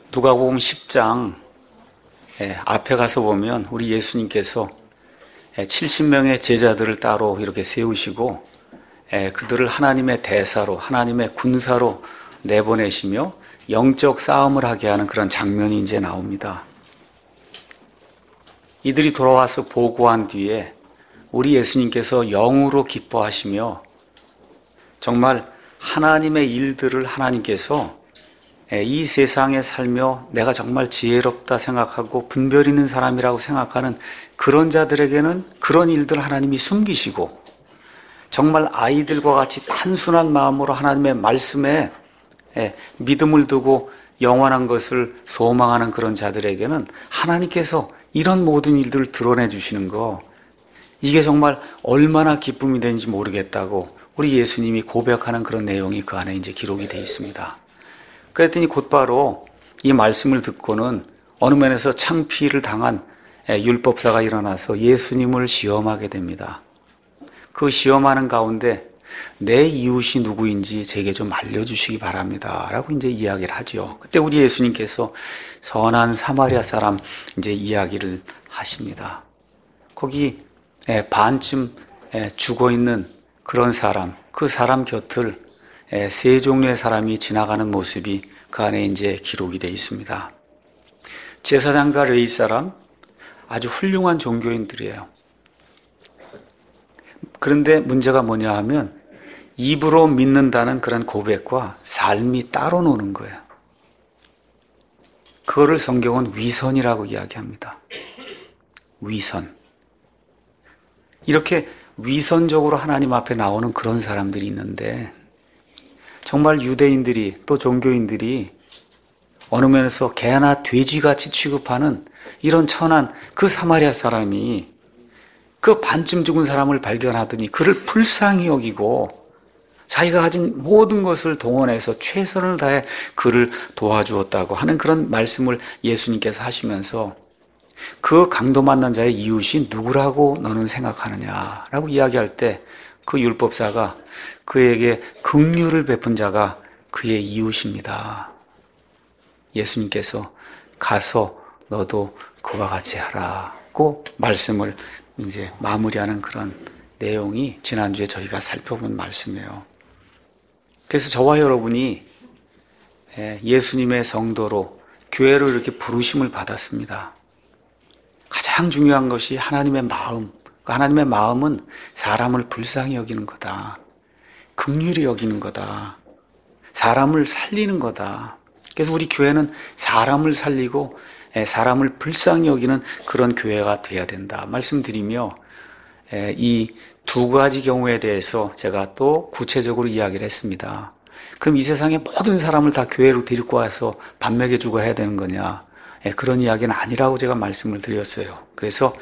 누가복음 10장 앞에 가서 보면 우리 예수님께서 70명의 제자들을 따로 이렇게 세우시고 그들을 하나님의 대사로, 하나님의 군사로 내보내시며 영적 싸움을 하게 하는 그런 장면이 이제 나옵니다. 이들이 돌아와서 보고한 뒤에 우리 예수님께서 영으로 기뻐하시며 정말 하나님의 일들을 하나님께서 이 세상에 살며 내가 정말 지혜롭다 생각하고 분별 있는 사람이라고 생각하는 그런 자들에게는 그런 일들 하나님이 숨기시고 정말 아이들과 같이 단순한 마음으로 하나님의 말씀에 믿음을 두고 영원한 것을 소망하는 그런 자들에게는 하나님께서 이런 모든 일들을 드러내 주시는 거, 이게 정말 얼마나 기쁨이 되는지 모르겠다고 우리 예수님이 고백하는 그런 내용이 그 안에 이제 기록이 되어 있습니다. 그랬더니 곧바로 이 말씀을 듣고는 어느 면에서 창피를 당한 율법사가 일어나서 예수님을 시험하게 됩니다. 그 시험하는 가운데 내 이웃이 누구인지 제게 좀 알려주시기 바랍니다 라고 이제 이야기를 하죠. 그때 우리 예수님께서 선한 사마리아 사람 이제 이야기를 하십니다. 거기 반쯤 죽어있는 그런 사람, 그 사람 곁을 세 종류의 사람이 지나가는 모습이 그 안에 이제 기록이 되어 있습니다. 제사장과 레위 사람, 아주 훌륭한 종교인들이에요. 그런데 문제가 뭐냐 하면 입으로 믿는다는 그런 고백과 삶이 따로 노는 거예요. 그거를 성경은 위선이라고 이야기합니다. 위선. 이렇게 위선적으로 하나님 앞에 나오는 그런 사람들이 있는데 정말 유대인들이 또 종교인들이 어느 면에서 개나 돼지같이 취급하는 이런 천한 그 사마리아 사람이 그 반쯤 죽은 사람을 발견하더니 그를 불쌍히 여기고 자기가 가진 모든 것을 동원해서 최선을 다해 그를 도와주었다고 하는 그런 말씀을 예수님께서 하시면서 그 강도 만난 자의 이웃이 누구라고 너는 생각하느냐라고 이야기할 때 그 율법사가 그에게 긍휼을 베푼 자가 그의 이웃입니다. 예수님께서 가서 너도 그와 같이 하라고 말씀을 이제 마무리하는 그런 내용이 지난주에 저희가 살펴본 말씀이에요. 그래서 저와 여러분이 예수님의 성도로 교회로 이렇게 부르심을 받았습니다. 가장 중요한 것이 하나님의 마음. 하나님의 마음은 사람을 불쌍히 여기는 거다. 긍휼히 여기는 거다. 사람을 살리는 거다. 그래서 우리 교회는 사람을 살리고 사람을 불쌍히 여기는 그런 교회가 돼야 된다 말씀드리며 이 두 가지 경우에 대해서 제가 또 구체적으로 이야기를 했습니다. 그럼 이 세상의 모든 사람을 다 교회로 데리고 와서 밥 먹여주고 해야 되는 거냐? 그런 이야기는 아니라고 제가 말씀을 드렸어요. 그래서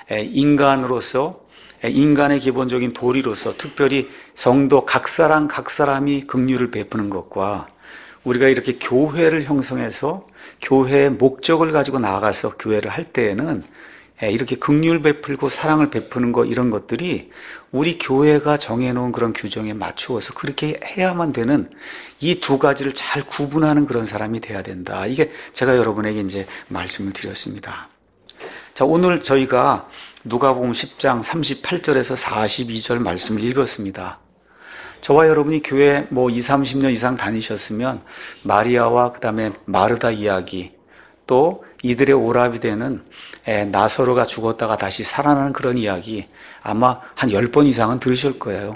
인간으로서 인간의 기본적인 도리로서 특별히 성도 각 사람이 긍휼을 베푸는 것과 우리가 이렇게 교회를 형성해서 교회의 목적을 가지고 나아가서 교회를 할 때에는 이렇게 긍휼 베풀고 사랑을 베푸는 것 이런 것들이 우리 교회가 정해놓은 그런 규정에 맞추어서 그렇게 해야만 되는 이 두 가지를 잘 구분하는 그런 사람이 돼야 된다. 이게 제가 여러분에게 이제 말씀을 드렸습니다. 자, 오늘 저희가 누가복음 10장 38절에서 42절 말씀을 읽었습니다. 저와 여러분이 교회 20, 30년 이상 다니셨으면 마리아와 그 다음에 마르다 이야기 또 이들의 오랍이 되는 나사로가 죽었다가 다시 살아나는 그런 이야기 아마 한 10번 이상은 들으실 거예요.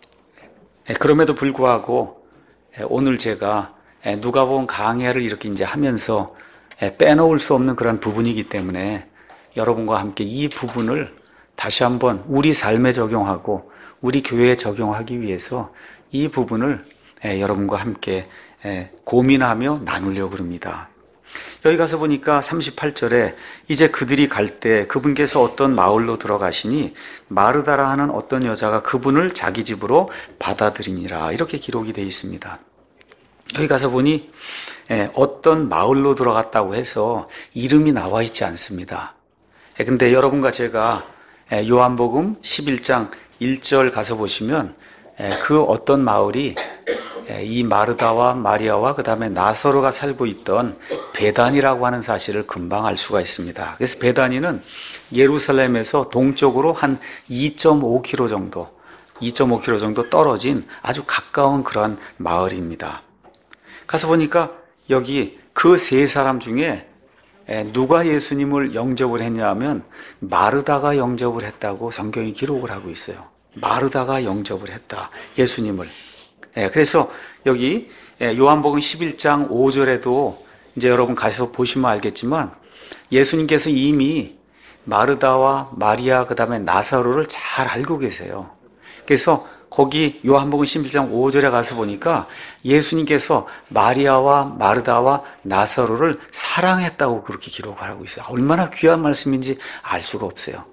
그럼에도 불구하고 오늘 제가 누가복음 강해를 이렇게 이제 하면서 빼놓을 수 없는 그런 부분이기 때문에 여러분과 함께 이 부분을 다시 한번 우리 삶에 적용하고 우리 교회에 적용하기 위해서 이 부분을 여러분과 함께 고민하며 나누려고 합니다. 여기 가서 보니까 38절에 이제 그들이 갈 때 그분께서 어떤 마을로 들어가시니 마르다라 하는 어떤 여자가 그분을 자기 집으로 받아들이니라 이렇게 기록이 되어 있습니다. 여기 가서 보니 어떤 마을로 들어갔다고 해서 이름이 나와 있지 않습니다. 근데 여러분과 제가 요한복음 11장 1절 가서 보시면 그 어떤 마을이 이 마르다와 마리아와 그 다음에 나사로가 살고 있던 베다니라고 하는 사실을 금방 알 수가 있습니다. 그래서 베다니는 예루살렘에서 동쪽으로 한 2.5km 정도 떨어진 아주 가까운 그런 마을입니다. 가서 보니까 여기 그 세 사람 중에 누가 예수님을 영접을 했냐 하면 마르다가 영접을 했다고 성경이 기록을 하고 있어요. 마르다가 영접을 했다, 예수님을. 그래서 여기 요한복음 11장 5절에도 이제 여러분 가서 보시면 알겠지만 예수님께서 이미 마르다와 마리아 그 다음에 나사로를 잘 알고 계세요. 그래서 거기 요한복음 11장 5절에 가서 보니까 예수님께서 마리아와 마르다와 나사로를 사랑했다고 그렇게 기록을 하고 있어요. 얼마나 귀한 말씀인지 알 수가 없어요.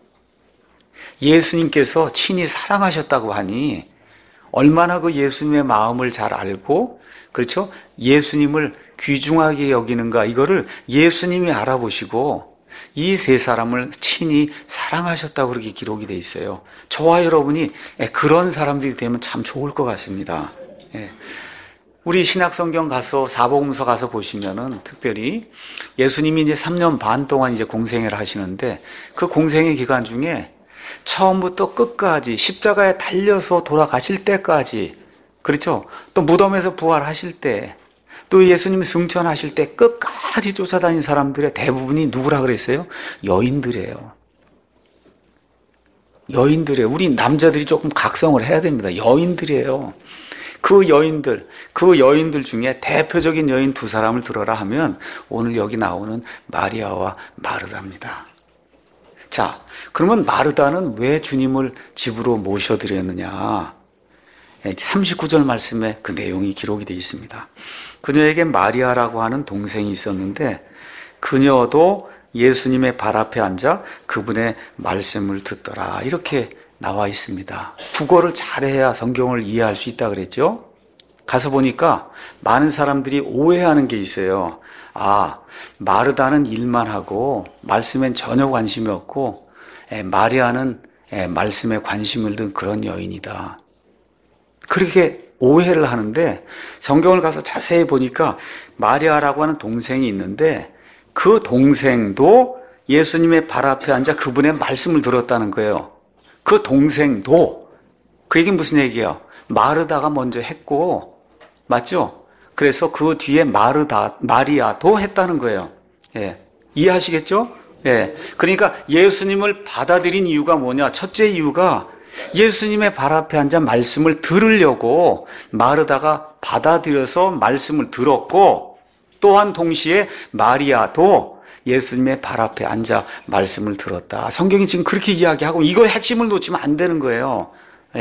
예수님께서 친히 사랑하셨다고 하니 얼마나 그 예수님의 마음을 잘 알고, 그렇죠? 예수님을 귀중하게 여기는가, 이거를 예수님이 알아보시고 이 세 사람을 친히 사랑하셨다고 그렇게 기록이 돼 있어요. 저와 여러분이 그런 사람들이 되면 참 좋을 것 같습니다. 우리 신약성경 가서 사복음서 가서 보시면은 특별히 예수님이 이제 3년 반 동안 이제 공생애를 하시는데 그 공생애 기간 중에 처음부터 끝까지 십자가에 달려서 돌아가실 때까지, 그렇죠? 또 무덤에서 부활하실 때, 또 예수님이 승천하실 때 끝까지 쫓아다닌 사람들의 대부분이 누구라 그랬어요? 여인들이에요. 여인들이에요. 우리 남자들이 조금 각성을 해야 됩니다. 여인들이에요. 그 여인들 중에 대표적인 여인 두 사람을 들어라 하면 오늘 여기 나오는 마리아와 마르다입니다. 자, 그러면 마르다는 왜 주님을 집으로 모셔드렸느냐? 39절 말씀에 그 내용이 기록이 되어 있습니다. 그녀에게 마리아라고 하는 동생이 있었는데 그녀도 예수님의 발 앞에 앉아 그분의 말씀을 듣더라, 이렇게 나와 있습니다. 국어를 잘해야 성경을 이해할 수 있다 그랬죠? 가서 보니까 많은 사람들이 오해하는 게 있어요. 아, 마르다는 일만 하고 말씀엔 전혀 관심이 없고 마리아는 말씀에 관심을 둔 그런 여인이다, 그렇게 오해를 하는데 성경을 가서 자세히 보니까 마리아라고 하는 동생이 있는데 그 동생도 예수님의 발 앞에 앉아 그분의 말씀을 들었다는 거예요. 그 동생도, 그 얘기는 무슨 얘기예요? 마르다가 먼저 했고, 맞죠? 그래서 그 뒤에 마리아도 했다는 거예요. 이해하시겠죠? 그러니까 예수님을 받아들인 이유가 뭐냐? 첫째 이유가 예수님의 발 앞에 앉아 말씀을 들으려고 마르다가 받아들여서 말씀을 들었고, 또한 동시에 마리아도 예수님의 발 앞에 앉아 말씀을 들었다. 성경이 지금 그렇게 이야기하고 이거의 핵심을 놓치면 안 되는 거예요.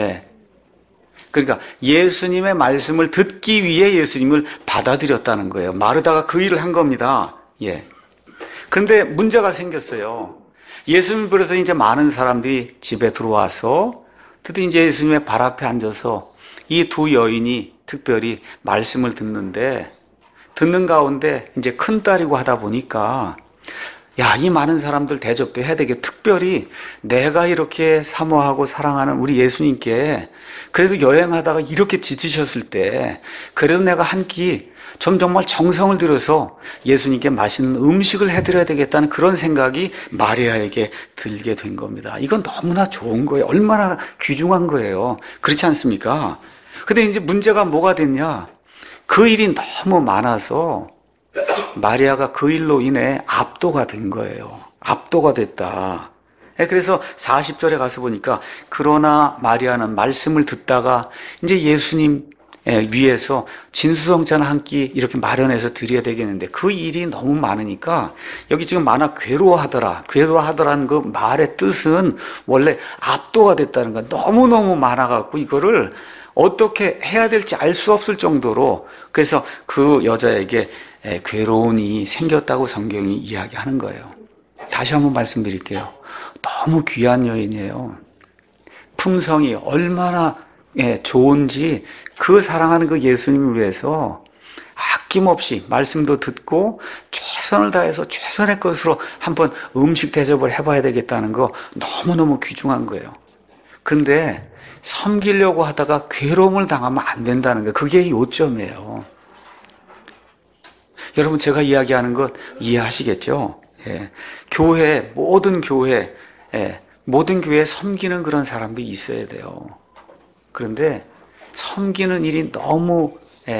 그러니까 예수님의 말씀을 듣기 위해 예수님을 받아들였다는 거예요. 마르다가 그 일을 한 겁니다. 그런데 문제가 생겼어요. 예수님 그래서 이제 많은 사람들이 집에 들어와서 드디어 이제 예수님의 발 앞에 앉아서 이 두 여인이 특별히 말씀을 듣는 가운데 이제 큰딸이고 하다 보니까 야, 이 많은 사람들 대접도 해야 되게, 특별히 내가 이렇게 사모하고 사랑하는 우리 예수님께 그래도 여행하다가 이렇게 지치셨을 때 그래도 내가 한 끼 좀 정말 정성을 들여서 예수님께 맛있는 음식을 해드려야 되겠다는 그런 생각이 마리아에게 들게 된 겁니다. 이건 너무나 좋은 거예요. 얼마나 귀중한 거예요. 그렇지 않습니까? 근데 이제 문제가 뭐가 됐냐? 그 일이 너무 많아서 마리아가 그 일로 인해 압도가 된 거예요. 압도가 됐다. 그래서 40절에 가서 보니까 그러나 마리아는 말씀을 듣다가 이제 예수님 위해서 진수성찬 한 끼 이렇게 마련해서 드려야 되겠는데 그 일이 너무 많으니까 여기 지금 괴로워하더라는 그 말의 뜻은 원래 압도가 됐다는 거야. 너무너무 많아갖고 이거를 어떻게 해야 될지 알 수 없을 정도로, 그래서 그 여자에게 괴로움이 생겼다고 성경이 이야기하는 거예요. 다시 한번 말씀드릴게요. 너무 귀한 여인이에요. 품성이 얼마나 좋은지 그 사랑하는 그 예수님을 위해서 아낌없이 말씀도 듣고 최선을 다해서 최선의 것으로 한번 음식 대접을 해봐야 되겠다는 거 너무너무 귀중한 거예요. 근데 섬기려고 하다가 괴로움을 당하면 안 된다는 거예요. 그게 요점이에요. 여러분, 제가 이야기하는 것 이해하시겠죠? 예. 교회, 모든 교회, 예. 모든 교회에 섬기는 그런 사람들이 있어야 돼요. 그런데 섬기는 일이 너무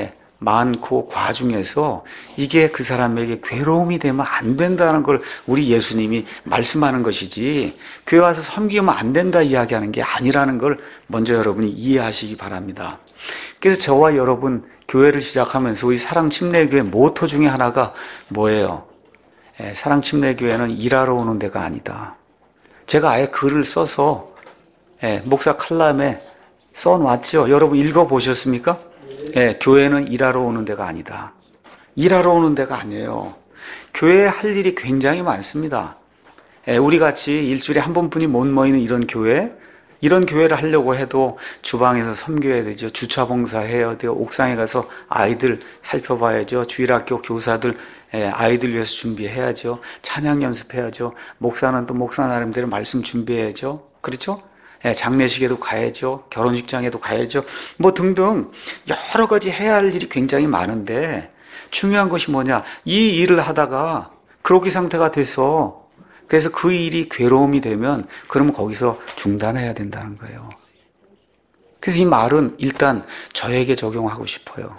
많고 과중해서 이게 그 사람에게 괴로움이 되면 안 된다는 걸 우리 예수님이 말씀하는 것이지, 교회 와서 섬기면 안 된다 이야기하는 게 아니라는 걸 먼저 여러분이 이해하시기 바랍니다. 그래서 저와 여러분 교회를 시작하면서 우리 사랑침례교회 모토 중에 하나가 뭐예요? 사랑침례교회는 일하러 오는 데가 아니다. 제가 아예 글을 써서 목사 칼럼에 써놨죠. 여러분 읽어보셨습니까? 교회는 일하러 오는 데가 아니다. 일하러 오는 데가 아니에요. 교회에 할 일이 굉장히 많습니다. 우리 같이 일주일에 한 번뿐이 못 모이는 이런 교회를 하려고 해도 주방에서 섬겨야 되죠. 주차 봉사해야 돼요. 옥상에 가서 아이들 살펴봐야죠. 주일학교 교사들 아이들 위해서 준비해야죠. 찬양 연습해야죠. 목사는 또 목사 나름대로 말씀 준비해야죠. 그렇죠? 장례식에도 가야죠. 결혼식장에도 가야죠. 뭐 등등 여러 가지 해야 할 일이 굉장히 많은데, 중요한 것이 뭐냐? 이 일을 하다가 그로기 상태가 돼서, 그래서 그 일이 괴로움이 되면 그러면 거기서 중단해야 된다는 거예요. 그래서 이 말은 일단 저에게 적용하고 싶어요.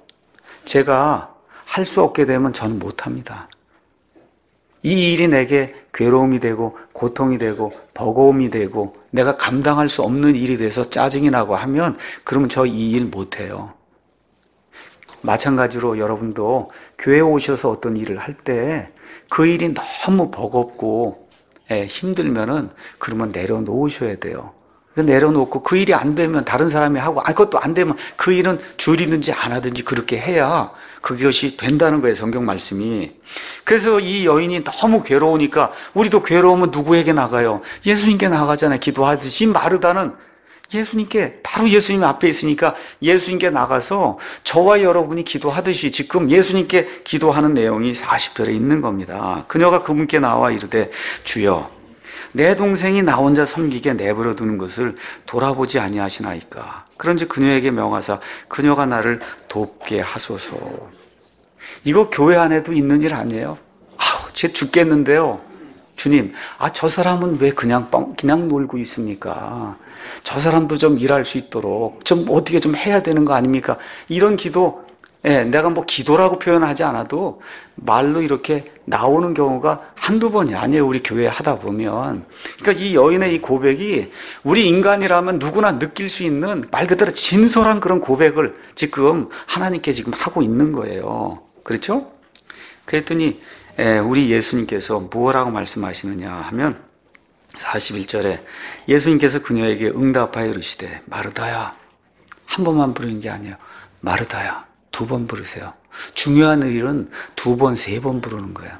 제가 할 수 없게 되면 저는 못합니다. 이 일이 내게 괴로움이 되고 고통이 되고 버거움이 되고 내가 감당할 수 없는 일이 돼서 짜증이 나고 하면, 그러면 저 이 일 못해요. 마찬가지로 여러분도 교회에 오셔서 어떤 일을 할 때 그 일이 너무 버겁고 힘들면은 그러면 내려놓으셔야 돼요. 내려놓고 그 일이 안 되면 다른 사람이 하고, 그것도 안 되면 그 일은 줄이든지 안 하든지 그렇게 해야 그것이 된다는 거예요, 성경 말씀이. 그래서 이 여인이 너무 괴로우니까, 우리도 괴로우면 누구에게 나가요? 예수님께 나가잖아요. 기도하듯이. 마르다는 예수님께, 바로 예수님 앞에 있으니까 예수님께 나가서 저와 여러분이 기도하듯이 지금 예수님께 기도하는 내용이 40절에 있는 겁니다. 그녀가 그분께 나와 이르되, 주여, 내 동생이 나 혼자 섬기게 내버려 두는 것을 돌아보지 아니하시나이까. 그런즉 그녀에게 명하사 그녀가 나를 돕게 하소서. 이거 교회 안에도 있는 일 아니에요? 쟤 죽겠는데요. 주님, 저 사람은 왜 그냥 놀고 있습니까? 저 사람도 좀 일할 수 있도록 좀 어떻게 좀 해야 되는 거 아닙니까? 이런 기도, 내가 뭐 기도라고 표현하지 않아도 말로 이렇게 나오는 경우가 한두 번이 아니에요. 우리 교회 하다 보면. 그러니까 이 여인의 이 고백이 우리 인간이라면 누구나 느낄 수 있는 말 그대로 진솔한 그런 고백을 지금 하나님께 지금 하고 있는 거예요. 그렇죠? 그랬더니 우리 예수님께서 무엇라고 말씀하시느냐 하면 41절에 예수님께서 그녀에게 응답하여 이르시되, 마르다야. 한 번만 부르는 게 아니에요. 마르다야. 2번 부르세요. 중요한 일은 2번, 3번 부르는 거예요.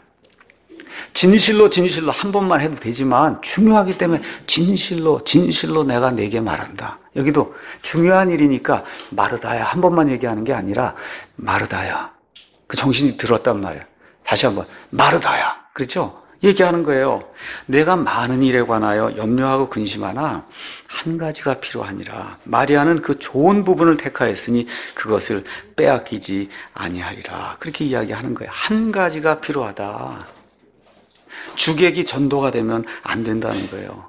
진실로 한 번만 해도 되지만 중요하기 때문에 진실로 내가 내게 말한다. 여기도 중요한 일이니까 마르다야 한 번만 얘기하는 게 아니라 마르다야. 그 정신이 들었단 말이에요. 다시 한번 마르다야. 그렇죠? 얘기하는 거예요. 내가 많은 일에 관하여 염려하고 근심하나 한 가지가 필요하니라. 마리아는 그 좋은 부분을 택하였으니 그것을 빼앗기지 아니하리라. 그렇게 이야기하는 거예요. 한 가지가 필요하다. 주객이 전도가 되면 안 된다는 거예요.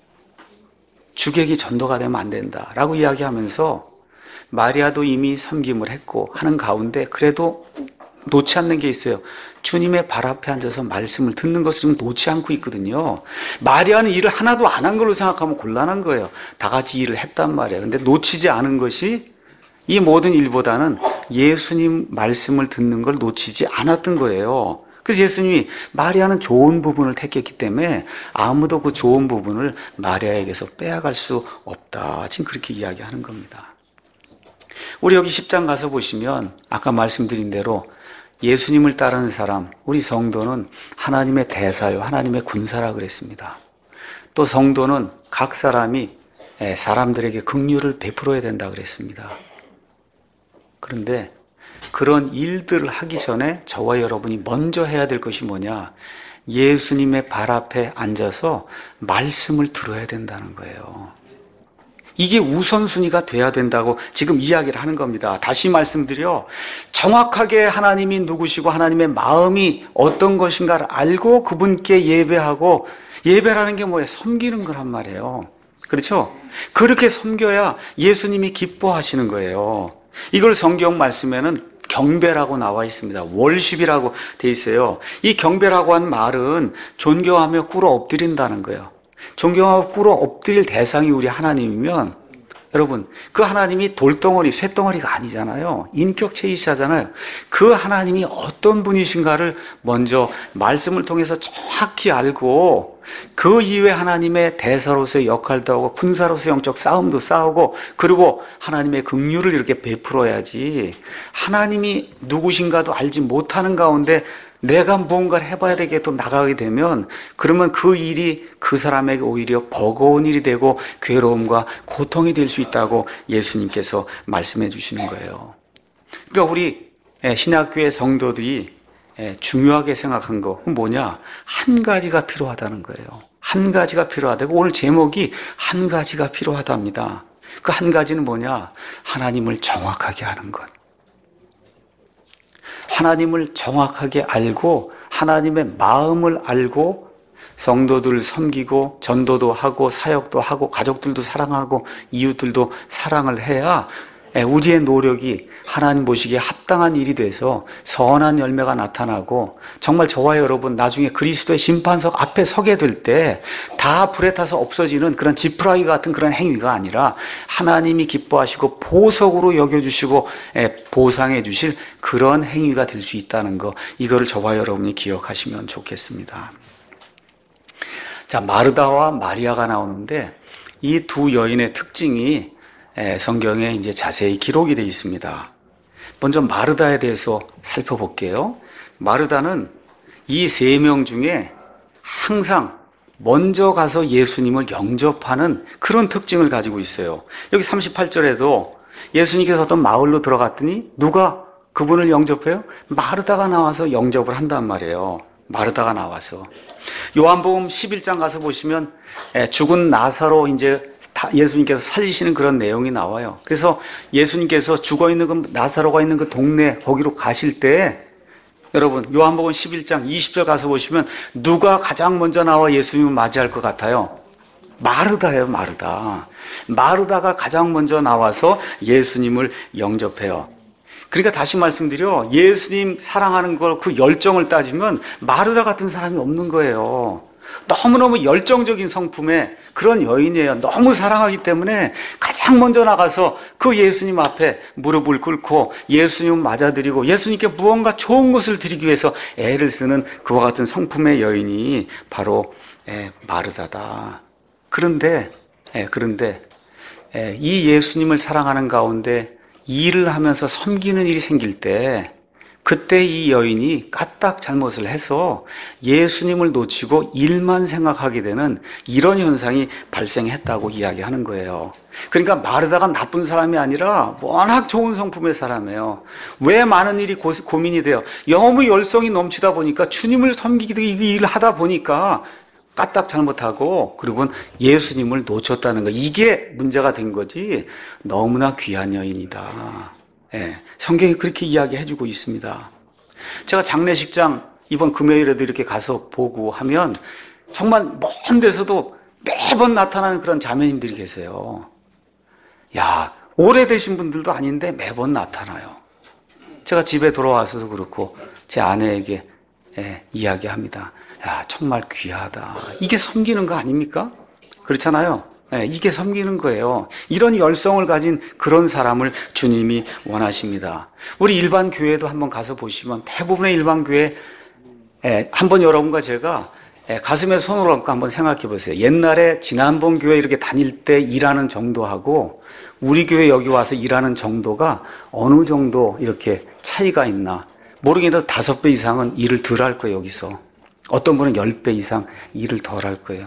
주객이 전도가 되면 안 된다라고 이야기하면서 마리아도 이미 섬김을 했고 하는 가운데 그래도 놓지 않는 게 있어요. 주님의 발 앞에 앉아서 말씀을 듣는 것을 좀 놓지 않고 있거든요. 마리아는 일을 하나도 안 한 걸로 생각하면 곤란한 거예요. 다 같이 일을 했단 말이에요. 근데 놓치지 않은 것이 이 모든 일보다는 예수님 말씀을 듣는 걸 놓치지 않았던 거예요. 그래서 예수님이 마리아는 좋은 부분을 택했기 때문에 아무도 그 좋은 부분을 마리아에게서 빼앗갈 수 없다. 지금 그렇게 이야기하는 겁니다. 우리 여기 10장 가서 보시면 아까 말씀드린 대로 예수님을 따르는 사람, 우리 성도는 하나님의 대사요, 하나님의 군사라 그랬습니다. 또 성도는 각 사람이 사람들에게 긍휼을 베풀어야 된다 그랬습니다. 그런데 그런 일들을 하기 전에 저와 여러분이 먼저 해야 될 것이 뭐냐? 예수님의 발 앞에 앉아서 말씀을 들어야 된다는 거예요. 이게 우선순위가 돼야 된다고 지금 이야기를 하는 겁니다. 다시 말씀드려 정확하게 하나님이 누구시고 하나님의 마음이 어떤 것인가를 알고 그분께 예배하고, 예배라는 게 뭐예요? 섬기는 거란 말이에요. 그렇죠? 그렇게 섬겨야 예수님이 기뻐하시는 거예요. 이걸 성경 말씀에는 경배라고 나와 있습니다. 월십이라고 돼 있어요. 이 경배라고 한 말은 존경하며 꿇어 엎드린다는 거예요. 존경하고 꿇어 엎드릴 대상이 우리 하나님이면, 여러분, 그 하나님이 돌덩어리, 쇳덩어리가 아니잖아요. 인격체이시잖아요. 그 하나님이 어떤 분이신가를 먼저 말씀을 통해서 정확히 알고, 그 이후에 하나님의 대사로서의 역할도 하고 군사로서의 영적 싸움도 싸우고, 그리고 하나님의 긍휼을 이렇게 베풀어야지, 하나님이 누구신가도 알지 못하는 가운데 내가 무언가를 해봐야 되게 또 나가게 되면, 그러면 그 일이 그 사람에게 오히려 버거운 일이 되고 괴로움과 고통이 될 수 있다고 예수님께서 말씀해 주시는 거예요. 그러니까 우리 신약교회 성도들이 중요하게 생각한 건 뭐냐? 한 가지가 필요하다는 거예요. 한 가지가 필요하다고. 오늘 제목이 한 가지가 필요하답니다. 그 한 가지는 뭐냐? 하나님을 정확하게 아는 것. 하나님을 정확하게 알고 하나님의 마음을 알고 성도들을 섬기고 전도도 하고 사역도 하고 가족들도 사랑하고 이웃들도 사랑을 해야 우리의 노력이 하나님 보시기에 합당한 일이 돼서 선한 열매가 나타나고, 정말 저와 여러분 나중에 그리스도의 심판석 앞에 서게 될 때 다 불에 타서 없어지는 그런 지푸라기 같은 그런 행위가 아니라 하나님이 기뻐하시고 보석으로 여겨주시고 보상해 주실 그런 행위가 될 수 있다는 거, 이거를 저와 여러분이 기억하시면 좋겠습니다. 자, 마르다와 마리아가 나오는데 이 두 여인의 특징이 성경에 이제 자세히 기록이 되어 있습니다. 먼저 마르다에 대해서 살펴볼게요. 마르다는 이 세 명 중에 항상 먼저 가서 예수님을 영접하는 그런 특징을 가지고 있어요. 여기 38절에도 예수님께서 어떤 마을로 들어갔더니 누가 그분을 영접해요? 마르다가 나와서 영접을 한단 말이에요. 마르다가 나와서. 요한복음 11장 가서 보시면 죽은 나사로 이제 예수님께서 살리시는 그런 내용이 나와요. 그래서 예수님께서 죽어있는 그 나사로가 있는 그 동네 거기로 가실 때, 여러분 요한복음 11장 20절 가서 보시면 누가 가장 먼저 나와 예수님을 맞이할 것 같아요? 마르다예요. 마르다. 마르다가 가장 먼저 나와서 예수님을 영접해요. 그러니까 다시 말씀드려, 예수님 사랑하는 걸 그 열정을 따지면 마르다 같은 사람이 없는 거예요. 너무너무 열정적인 성품의 그런 여인이에요. 너무 사랑하기 때문에 가장 먼저 나가서 그 예수님 앞에 무릎을 꿇고 예수님을 맞아드리고 예수님께 무언가 좋은 것을 드리기 위해서 애를 쓰는 그와 같은 성품의 여인이 바로 마르다다. 그런데 이 예수님을 사랑하는 가운데 일을 하면서 섬기는 일이 생길 때, 그때 이 여인이 까딱 잘못을 해서 예수님을 놓치고 일만 생각하게 되는 이런 현상이 발생했다고 이야기하는 거예요. 그러니까 마르다가 나쁜 사람이 아니라 워낙 좋은 성품의 사람이에요. 왜 많은 일이 고민이 돼요? 너무 열성이 넘치다 보니까 주님을 섬기기도 이 일을 하다 보니까 까딱 잘못하고, 그리고 예수님을 놓쳤다는 거, 이게 문제가 된 거지. 너무나 귀한 여인이다. 성경이 그렇게 이야기해주고 있습니다. 제가 장례식장 이번 금요일에도 이렇게 가서 보고 하면 정말 먼 데서도 매번 나타나는 그런 자매님들이 계세요. 야, 오래되신 분들도 아닌데 매번 나타나요. 제가 집에 돌아와서도 그렇고 제 아내에게 이야기합니다. 야, 정말 귀하다. 이게 섬기는 거 아닙니까? 그렇잖아요. 이게 섬기는 거예요. 이런 열성을 가진 그런 사람을 주님이 원하십니다. 우리 일반 교회도 한번 가서 보시면 대부분의 일반 교회, 한번 여러분과 제가 가슴에 손을 얹고 한번 생각해 보세요. 옛날에 지난번 교회 이렇게 다닐 때 일하는 정도하고 우리 교회 여기 와서 일하는 정도가 어느 정도 이렇게 차이가 있나 모르겠는데 5배 이상은 일을 덜 할 거예요. 여기서 어떤 분은 10배 이상 일을 덜 할 거예요.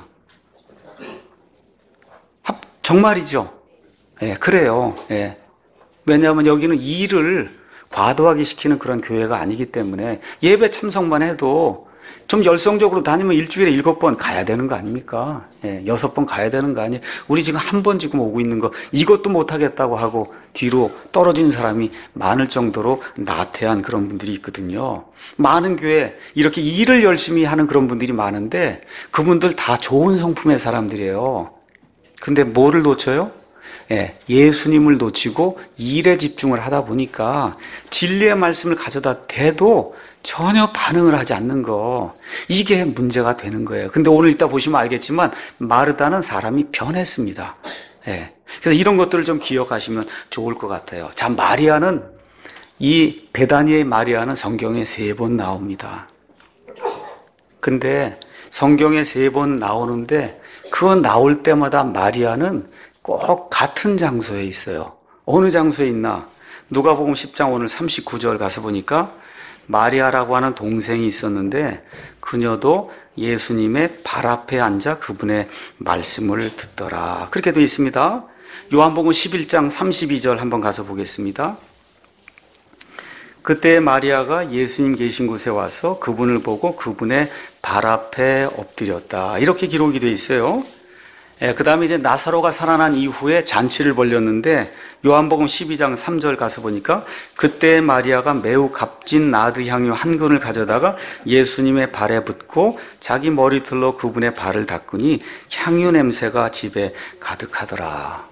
정말이죠. 그래요. 왜냐하면 여기는 일을 과도하게 시키는 그런 교회가 아니기 때문에 예배 참석만 해도 좀 열성적으로 다니면 일주일에 7번 가야 되는 거 아닙니까? 6번 가야 되는 거 아니에요? 우리 지금 한 번 지금 오고 있는 거 이것도 못하겠다고 하고 뒤로 떨어진 사람이 많을 정도로 나태한 그런 분들이 있거든요. 많은 교회 이렇게 일을 열심히 하는 그런 분들이 많은데 그분들 다 좋은 성품의 사람들이에요. 근데 뭐를 놓쳐요? 예수님을 놓치고 일에 집중을 하다 보니까 진리의 말씀을 가져다 대도 전혀 반응을 하지 않는 거, 이게 문제가 되는 거예요. 근데 오늘 이따 보시면 알겠지만 마르다는 사람이 변했습니다. 그래서 이런 것들을 좀 기억하시면 좋을 것 같아요. 자, 마리아는, 이 베다니의 마리아는 성경에 3번 나옵니다. 근데 성경에 3번 나오는데 그 나올 때마다 마리아는 꼭 같은 장소에 있어요. 어느 장소에 있나? 누가복음 10장 오늘 39절 가서 보니까 마리아라고 하는 동생이 있었는데 그녀도 예수님의 발 앞에 앉아 그분의 말씀을 듣더라. 그렇게 되어 있습니다. 요한복음 11장 32절 한번 가서 보겠습니다. 그때 마리아가 예수님 계신 곳에 와서 그분을 보고 그분의 발 앞에 엎드렸다. 이렇게 기록이 되어 있어요. 그 다음에 이제 나사로가 살아난 이후에 잔치를 벌였는데 요한복음 12장 3절 가서 보니까 그때 마리아가 매우 값진 나드 향유 한 근을 가져다가 예수님의 발에 붓고 자기 머리털로 그분의 발을 닦으니 향유 냄새가 집에 가득하더라.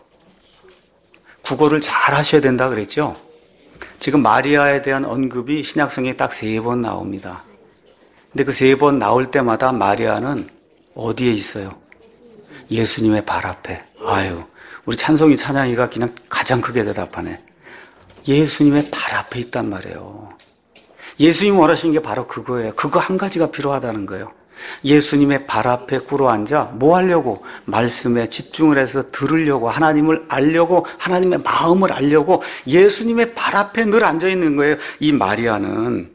국어를 잘 하셔야 된다 그랬죠? 지금 마리아에 대한 언급이 신약성에 딱 3번 나옵니다. 근데 그 3번 나올 때마다 마리아는 어디에 있어요? 예수님의 발 앞에. 아유, 우리 찬송이 찬양이가 그냥 가장 크게 대답하네. 예수님의 발 앞에 있단 말이에요. 예수님 원하시는 게 바로 그거예요. 그거 한 가지가 필요하다는 거예요. 예수님의 발 앞에 꿇어 앉아 뭐 하려고? 말씀에 집중을 해서 들으려고, 하나님을 알려고, 하나님의 마음을 알려고 예수님의 발 앞에 늘 앉아 있는 거예요. 이 마리아는.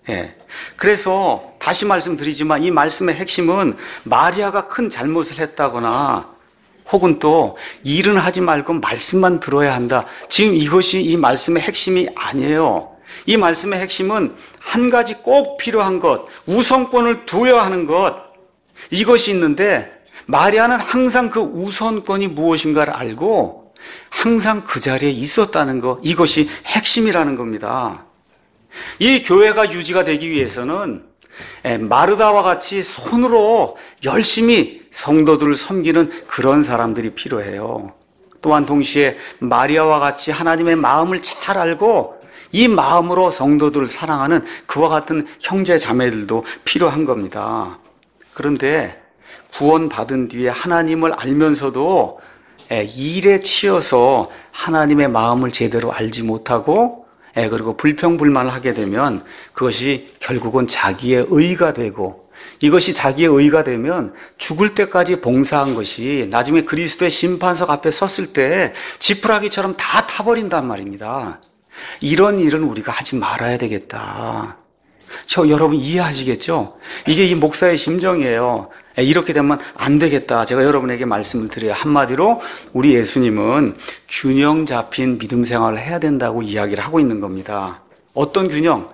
그래서 다시 말씀드리지만 이 말씀의 핵심은 마리아가 큰 잘못을 했다거나 혹은 또 일은 하지 말고 말씀만 들어야 한다. 지금 이것이 이 말씀의 핵심이 아니에요. 이 말씀의 핵심은 한 가지 꼭 필요한 것, 우선권을 두어야 하는 것, 이것이 있는데 마리아는 항상 그 우선권이 무엇인가를 알고 항상 그 자리에 있었다는 것, 이것이 핵심이라는 겁니다. 이 교회가 유지가 되기 위해서는 마르다와 같이 손으로 열심히 성도들을 섬기는 그런 사람들이 필요해요. 또한 동시에 마리아와 같이 하나님의 마음을 잘 알고 이 마음으로 성도들을 사랑하는 그와 같은 형제 자매들도 필요한 겁니다. 그런데 구원받은 뒤에 하나님을 알면서도 일에 치여서 하나님의 마음을 제대로 알지 못하고 그리고 불평불만을 하게 되면 그것이 결국은 자기의 의가 되고, 이것이 자기의 의가 되면 죽을 때까지 봉사한 것이 나중에 그리스도의 심판석 앞에 섰을 때 지푸라기처럼 다 타버린단 말입니다. 이런 일은 우리가 하지 말아야 되겠다. 여러분 이해하시겠죠? 이게 이 목사의 심정이에요. 이렇게 되면 안 되겠다. 제가 여러분에게 말씀을 드려요. 한마디로 우리 예수님은 균형 잡힌 믿음 생활을 해야 된다고 이야기를 하고 있는 겁니다. 어떤 균형?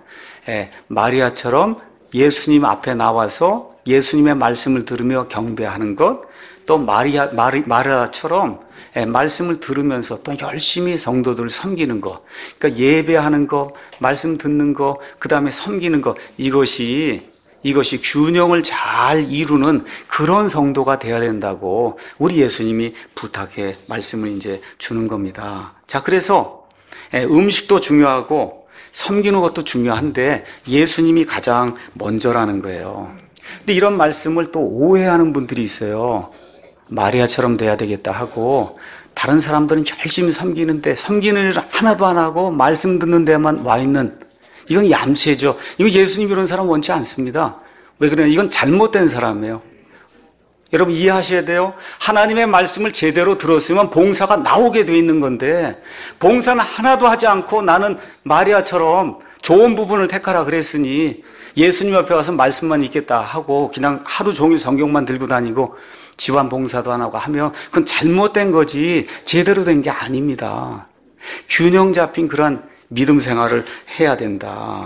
마리아처럼 예수님 앞에 나와서 예수님의 말씀을 들으며 경배하는 것, 또 마리아처럼 말씀을 들으면서 또 열심히 성도들을 섬기는 것, 그러니까 예배하는 것, 말씀 듣는 것, 그 다음에 섬기는 것, 이것이 균형을 잘 이루는 그런 성도가 되어야 된다고 우리 예수님이 부탁해 말씀을 이제 주는 겁니다. 자, 그래서 음식도 중요하고 섬기는 것도 중요한데 예수님이 가장 먼저라는 거예요. 근데 이런 말씀을 또 오해하는 분들이 있어요. 마리아처럼 돼야 되겠다 하고 다른 사람들은 열심히 섬기는데 섬기는 일 하나도 안 하고 말씀 듣는 데만 와 있는, 이건 얌체죠. 이거 예수님 이런 사람 원치 않습니다. 왜 그러냐? 이건 잘못된 사람이에요. 여러분 이해하셔야 돼요. 하나님의 말씀을 제대로 들었으면 봉사가 나오게 돼 있는 건데 봉사는 하나도 하지 않고 나는 마리아처럼 좋은 부분을 택하라 그랬으니 예수님 앞에 가서 말씀만 읽겠다 하고 그냥 하루 종일 성경만 들고 다니고 지원 봉사도 안 하고 하면 그건 잘못된 거지 제대로 된 게 아닙니다. 균형 잡힌 그런 믿음 생활을 해야 된다.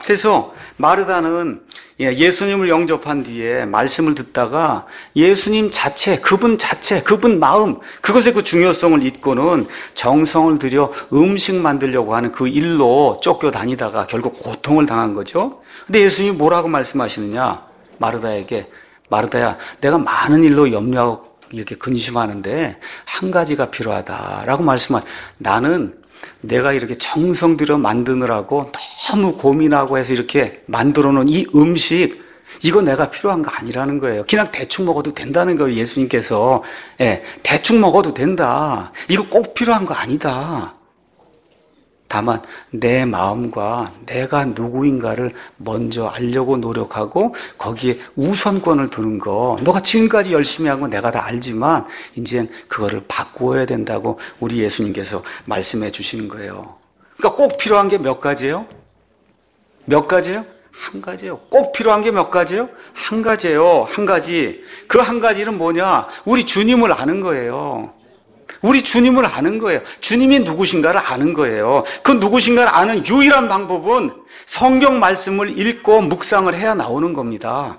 그래서 마르다는 예수님을 영접한 뒤에 말씀을 듣다가 예수님 자체, 그분 마음, 그것의 그 중요성을 잊고는 정성을 들여 음식 만들려고 하는 그 일로 쫓겨다니다가 결국 고통을 당한 거죠. 근데 예수님이 뭐라고 말씀하시느냐? 마르다에게, 마르다야, 내가 많은 일로 염려하고 이렇게 근심하는데 한 가지가 필요하다라고 나는 내가 이렇게 정성 들여 만드느라고 너무 고민하고 해서 이렇게 만들어 놓은 이 음식, 이거 내가 필요한 거 아니라는 거예요. 그냥 대충 먹어도 된다는 거예요. 예수님께서. 대충 먹어도 된다. 이거 꼭 필요한 거 아니다. 다만 내 마음과 내가 누구인가를 먼저 알려고 노력하고 거기에 우선권을 두는 거, 너가 지금까지 열심히 한 거 내가 다 알지만 이젠 그거를 바꾸어야 된다고 우리 예수님께서 말씀해 주시는 거예요. 그러니까 꼭 필요한 게 몇 가지예요? 몇 가지예요? 한 가지예요. 꼭 필요한 게 몇 가지예요? 한 가지예요. 한 가지. 그 한 가지는 뭐냐? 우리 주님을 아는 거예요. 우리 주님을 아는 거예요. 주님이 누구신가를 아는 거예요. 그 누구신가를 아는 유일한 방법은 성경 말씀을 읽고 묵상을 해야 나오는 겁니다.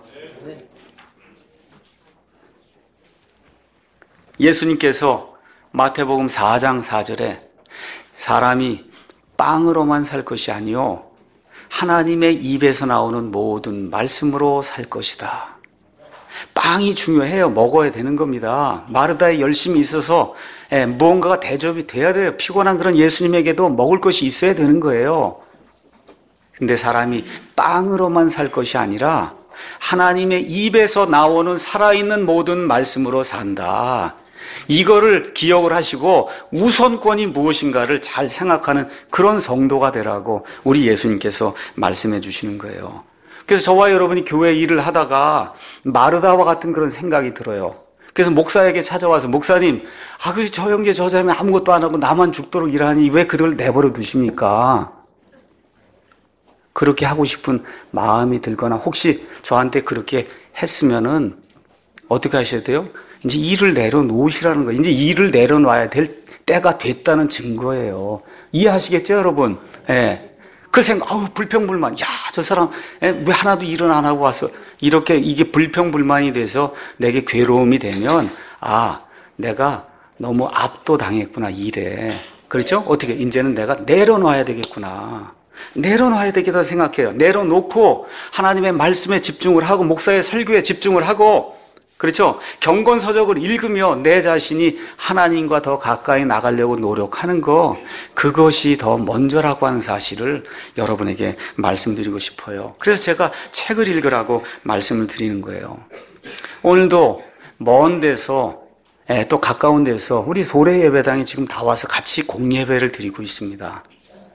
예수님께서 마태복음 4장 4절에 사람이 빵으로만 살 것이 아니요 하나님의 입에서 나오는 모든 말씀으로 살 것이다. 빵이 중요해요. 먹어야 되는 겁니다. 마르다에 열심히 있어서 무언가가 대접이 돼야 돼요. 피곤한 그런 예수님에게도 먹을 것이 있어야 되는 거예요. 근데 사람이 빵으로만 살 것이 아니라 하나님의 입에서 나오는 살아있는 모든 말씀으로 산다. 이거를 기억을 하시고 우선권이 무엇인가를 잘 생각하는 그런 성도가 되라고 우리 예수님께서 말씀해 주시는 거예요. 그래서 저와 여러분이 교회 일을 하다가 마르다와 같은 그런 생각이 들어요. 그래서 목사에게 찾아와서 목사님, 저 형제 저 자매 아무것도 안 하고 나만 죽도록 일하니 왜 그들을 내버려 두십니까? 그렇게 하고 싶은 마음이 들거나 혹시 저한테 그렇게 했으면은 어떻게 하셔야 돼요? 이제 일을 내려놓으시라는 거예요. 이제 일을 내려놔야 될 때가 됐다는 증거예요. 이해하시겠죠, 여러분? 그 생각, 불평불만. 저 사람 왜 하나도 일은 안 하고 와서 이렇게 이게 불평불만이 돼서 내게 괴로움이 되면 내가 너무 압도당했구나, 일에. 그렇죠? 어떻게 이제는 내가 내려놔야 되겠구나. 내려놔야 되겠다 생각해요. 내려놓고 하나님의 말씀에 집중을 하고 목사의 설교에 집중을 하고 그렇죠? 경건서적을 읽으며 내 자신이 하나님과 더 가까이 나가려고 노력하는 거, 그것이 더 먼저라고 하는 사실을 여러분에게 말씀드리고 싶어요. 그래서 제가 책을 읽으라고 말씀을 드리는 거예요. 오늘도 먼 데서 또 가까운 데서 우리 소래 예배당에 지금 다 와서 같이 공예배를 드리고 있습니다.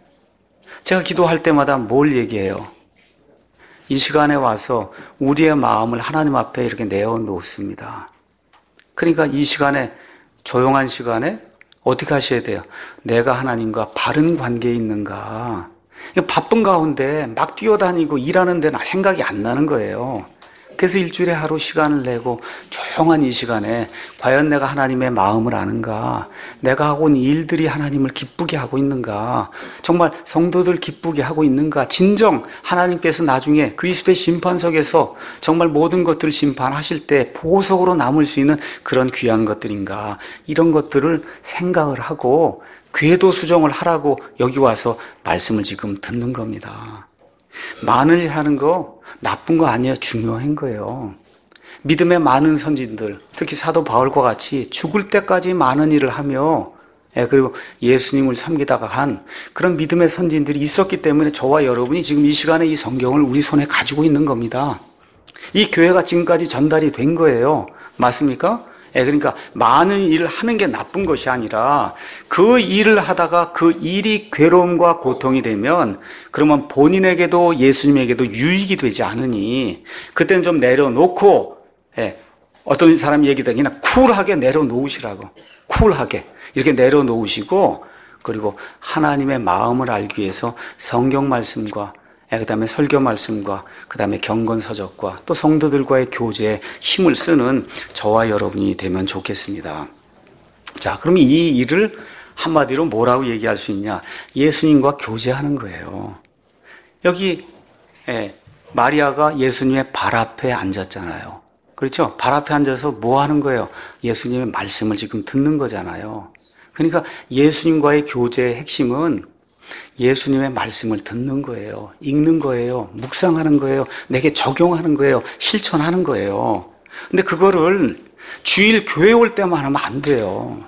제가 기도할 때마다 뭘 얘기해요? 이 시간에 와서 우리의 마음을 하나님 앞에 이렇게 내어놓습니다. 그러니까 이 시간에, 조용한 시간에 어떻게 하셔야 돼요? 내가 하나님과 바른 관계에 있는가? 바쁜 가운데 막 뛰어다니고 일하는데 생각이 안 나는 거예요. 그래서 일주일에 하루 시간을 내고 조용한 이 시간에 과연 내가 하나님의 마음을 아는가? 내가 하고 있는 일들이 하나님을 기쁘게 하고 있는가? 정말 성도들 기쁘게 하고 있는가? 진정 하나님께서 나중에 그리스도의 심판석에서 정말 모든 것들을 심판하실 때 보석으로 남을 수 있는 그런 귀한 것들인가? 이런 것들을 생각을 하고 궤도 수정을 하라고 여기 와서 말씀을 지금 듣는 겁니다. 많은 일 하는 거 나쁜 거 아니에요. 중요한 거예요. 믿음의 많은 선진들, 특히 사도 바울과 같이 죽을 때까지 많은 일을 하며 그리고 예수님을 섬기다가 한 그런 믿음의 선진들이 있었기 때문에 저와 여러분이 지금 이 시간에 이 성경을 우리 손에 가지고 있는 겁니다. 이 교회가 지금까지 전달이 된 거예요. 맞습니까? 그러니까 많은 일을 하는 게 나쁜 것이 아니라 그 일을 하다가 그 일이 괴로움과 고통이 되면 그러면 본인에게도 예수님에게도 유익이 되지 않으니 그때는 좀 내려놓고 어떤 사람이 얘기다 그냥 쿨하게 내려놓으시라고, 쿨하게 이렇게 내려놓으시고 그리고 하나님의 마음을 알기 위해서 성경 말씀과 그 다음에 설교 말씀과 그 다음에 경건서적과 또 성도들과의 교제에 힘을 쓰는 저와 여러분이 되면 좋겠습니다. 자, 그럼 이 일을 한마디로 뭐라고 얘기할 수 있냐? 예수님과 교제하는 거예요. 여기 마리아가 예수님의 발 앞에 앉았잖아요. 그렇죠? 발 앞에 앉아서 뭐 하는 거예요? 예수님의 말씀을 지금 듣는 거잖아요. 그러니까 예수님과의 교제의 핵심은 예수님의 말씀을 듣는 거예요. 읽는 거예요. 묵상하는 거예요. 내게 적용하는 거예요. 실천하는 거예요. 근데 그거를 주일 교회 올 때만 하면 안 돼요.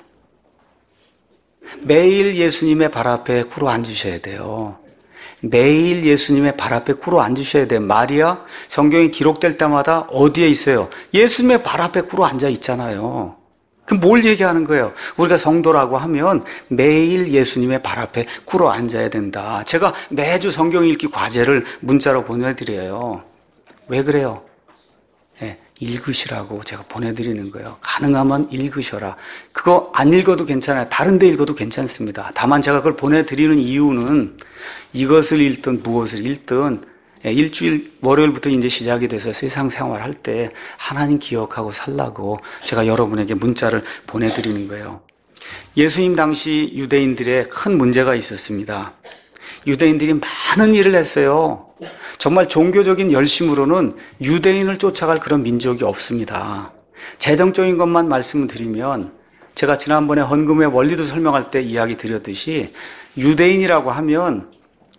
매일 예수님의 발 앞에 꿇어 앉으셔야 돼요. 매일 예수님의 발 앞에 꿇어 앉으셔야 돼요. 마리아 성경이 기록될 때마다 어디에 있어요? 예수님의 발 앞에 꿇어 앉아 있잖아요. 그럼 뭘 얘기하는 거예요? 우리가 성도라고 하면 매일 예수님의 발 앞에 꿇어 앉아야 된다. 제가 매주 성경 읽기 과제를 문자로 보내드려요. 왜 그래요? 읽으시라고 제가 보내드리는 거예요. 가능하면 읽으셔라. 그거 안 읽어도 괜찮아요. 다른 데 읽어도 괜찮습니다. 다만 제가 그걸 보내드리는 이유는 이것을 읽든 무엇을 읽든 일주일 월요일부터 이제 시작이 돼서 세상 생활할 때 하나님 기억하고 살라고 제가 여러분에게 문자를 보내드리는 거예요. 예수님 당시 유대인들의 큰 문제가 있었습니다. 유대인들이 많은 일을 했어요. 정말 종교적인 열심으로는 유대인을 쫓아갈 그런 민족이 없습니다. 재정적인 것만 말씀을 드리면 제가 지난번에 헌금의 원리도 설명할 때 이야기 드렸듯이 유대인이라고 하면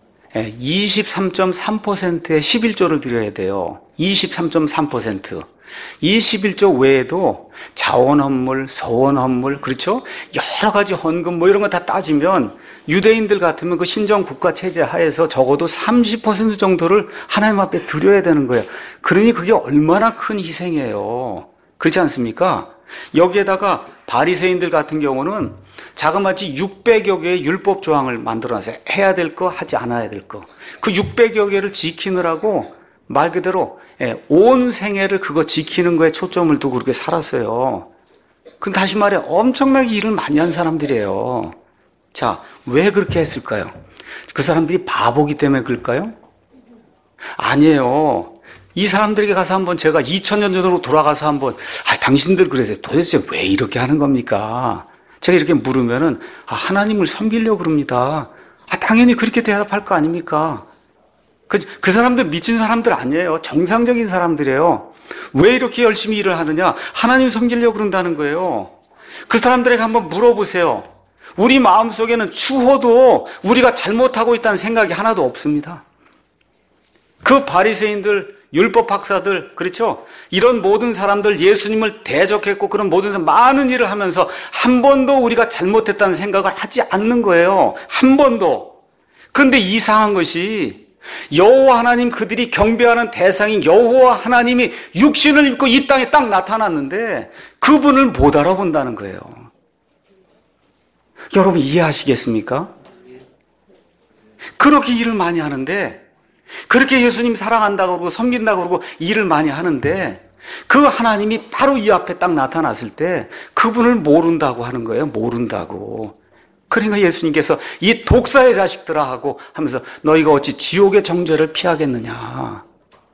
23.3%의 11조를 드려야 돼요. 23.3%. 이 11조 외에도 자원헌물, 소원헌물, 그렇죠? 여러 가지 헌금 뭐 이런 거 다 따지면 유대인들 같으면 그 신정 국가 체제 하에서 적어도 30% 정도를 하나님 앞에 드려야 되는 거예요. 그러니 그게 얼마나 큰 희생이에요. 그렇지 않습니까? 여기에다가 바리새인들 같은 경우는 자그마치 600여 개의 율법 조항을 만들어놨어요. 해야 될 거, 하지 않아야 될 거. 그 600여 개를 지키느라고 말 그대로 온 생애를 그거 지키는 거에 초점을 두고 그렇게 살았어요. 그럼 다시 말해 엄청나게 일을 많이 한 사람들이에요. 자, 왜 그렇게 했을까요? 그 사람들이 바보기 때문에 그럴까요? 아니에요. 이 사람들에게 가서 한번 제가 2000년 전으로 돌아가서 한번 당신들 그래서 도대체 왜 이렇게 하는 겁니까? 제가 이렇게 물으면은 하나님을 섬기려고 그럽니다. 당연히 그렇게 대답할 거 아닙니까? 그 사람들 미친 사람들 아니에요. 정상적인 사람들이에요. 왜 이렇게 열심히 일을 하느냐? 하나님 섬기려고 그런다는 거예요. 그 사람들에게 한번 물어보세요. 우리 마음속에는 추호도 우리가 잘못하고 있다는 생각이 하나도 없습니다. 그 바리새인들, 율법 학사들, 그렇죠? 이런 모든 사람들 예수님을 대적했고 그런 모든 사람 많은 일을 하면서 한 번도 우리가 잘못했다는 생각을 하지 않는 거예요. 한 번도. 그런데 이상한 것이 여호와 하나님 그들이 경배하는 대상인 여호와 하나님이 육신을 입고 이 땅에 딱 나타났는데 그분을 못 알아본다는 거예요. 여러분 이해하시겠습니까? 그렇게 일을 많이 하는데 그렇게 예수님 사랑한다고 그러고 섬긴다고 그러고 일을 많이 하는데 그 하나님이 바로 이 앞에 딱 나타났을 때 그분을 모른다고 하는 거예요. 모른다고. 그러니까 예수님께서 이 독사의 자식들아 하고 하면서 너희가 어찌 지옥의 정죄를 피하겠느냐.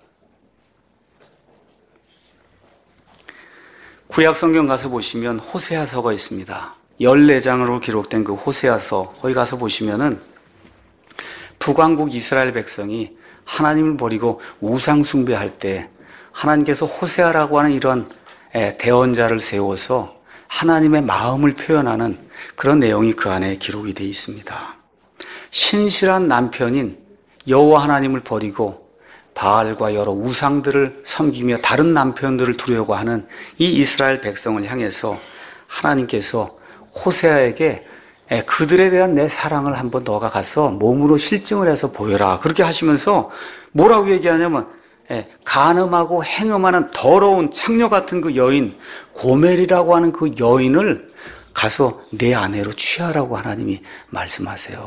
구약 성경 가서 보시면 호세아서가 있습니다. 14장으로 기록된 그 호세아서 거기 가서 보시면은 북왕국 이스라엘 백성이 하나님을 버리고 우상 숭배할 때 하나님께서 호세아라고 하는 이런 대언자를 세워서 하나님의 마음을 표현하는 그런 내용이 그 안에 기록이 되어 있습니다. 신실한 남편인 여호와 하나님을 버리고 바알과 여러 우상들을 섬기며 다른 남편들을 두려고 하는 이 이스라엘 백성을 향해서 하나님께서 호세아에게 그들에 대한 내 사랑을 한번 너가 가서 몸으로 실증을 해서 보여라. 그렇게 하시면서 뭐라고 얘기하냐면 간음하고 행음하는 더러운 창녀 같은 그 여인 고멜이라고 하는 그 여인을 가서 내 아내로 취하라고 하나님이 말씀하세요.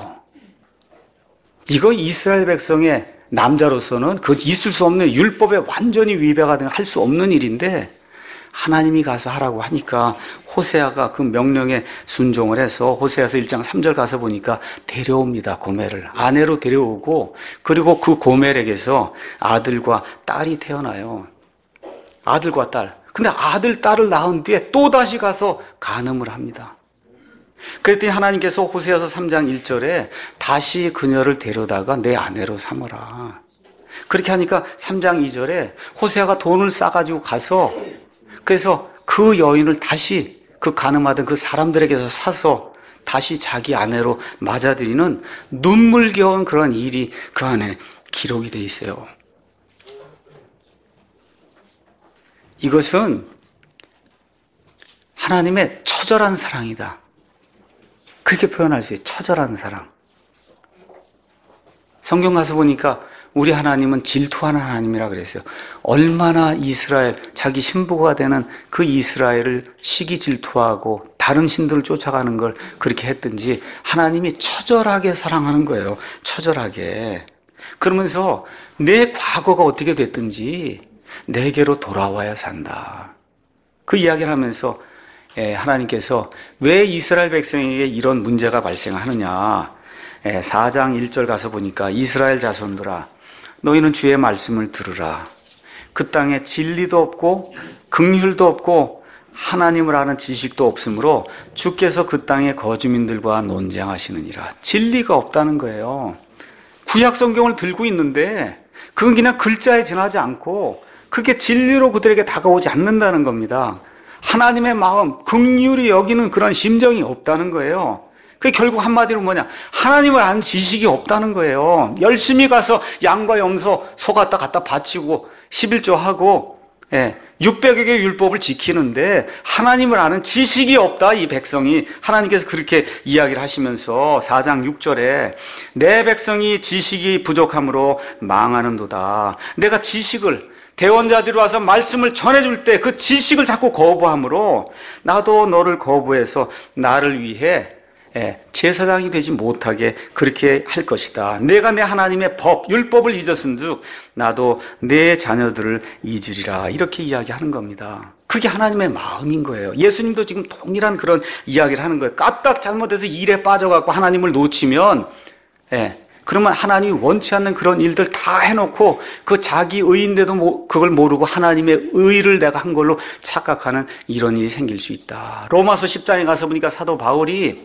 이거 이스라엘 백성의 남자로서는 그 있을 수 없는 율법에 완전히 위배가 되는 할 수 없는 일인데 하나님이 가서 하라고 하니까 호세아가 그 명령에 순종을 해서 호세아서 1장 3절 가서 보니까 데려옵니다. 고멜을 아내로 데려오고 그리고 그 고멜에게서 아들과 딸이 태어나요. 아들과 딸. 근데 아들 딸을 낳은 뒤에 또다시 가서 간음을 합니다. 그랬더니 하나님께서 호세아서 3장 1절에 다시 그녀를 데려다가 내 아내로 삼으라. 그렇게 하니까 3장 2절에 호세아가 돈을 싸가지고 가서 그래서 그 여인을 다시 그 가늠하던 그 사람들에게서 사서 다시 자기 아내로 맞아들이는 눈물겨운 그런 일이 그 안에 기록이 돼 있어요. 이것은 하나님의 처절한 사랑이다. 그렇게 표현할 수 있어요. 처절한 사랑. 성경 가서 보니까 우리 하나님은 질투하는 하나님이라 그랬어요. 얼마나 이스라엘, 자기 신부가 되는 그 이스라엘을 시기 질투하고 다른 신들을 쫓아가는 걸 그렇게 했든지 하나님이 처절하게 사랑하는 거예요. 처절하게. 그러면서 내 과거가 어떻게 됐든지 내게로 돌아와야 산다. 그 이야기를 하면서 하나님께서 왜 이스라엘 백성에게 이런 문제가 발생하느냐. 4장 1절 가서 보니까 이스라엘 자손들아 너희는 주의 말씀을 들으라. 그 땅에 진리도 없고 긍휼도 없고 하나님을 아는 지식도 없으므로 주께서 그 땅의 거주민들과 논쟁하시느니라. 진리가 없다는 거예요. 구약 성경을 들고 있는데 그건 그냥 글자에 지나지 않고 그게 진리로 그들에게 다가오지 않는다는 겁니다. 하나님의 마음, 긍휼히 여기는 그런 심정이 없다는 거예요. 그게 결국 한마디로 뭐냐? 하나님을 아는 지식이 없다는 거예요. 열심히 가서 양과 염소, 소 갖다 바치고 11조 하고 600여 개의 율법을 지키는데 하나님을 아는 지식이 없다, 이 백성이. 하나님께서 그렇게 이야기를 하시면서 4장 6절에 내 백성이 지식이 부족함으로 망하는도다. 내가 지식을 대원자들이 와서 말씀을 전해줄 때 그 지식을 자꾸 거부함으로 나도 너를 거부해서 나를 위해 제사장이 되지 못하게 그렇게 할 것이다. 내가 내 하나님의 법, 율법을 잊었은즉 나도 내 자녀들을 잊으리라. 이렇게 이야기하는 겁니다. 그게 하나님의 마음인 거예요. 예수님도 지금 동일한 그런 이야기를 하는 거예요. 까딱 잘못해서 일에 빠져갖고 하나님을 놓치면 그러면 하나님이 원치 않는 그런 일들 다 해놓고 그 자기 의인데도 그걸 모르고 하나님의 의를 내가 한 걸로 착각하는 이런 일이 생길 수 있다. 로마서 10장에 가서 보니까 사도 바울이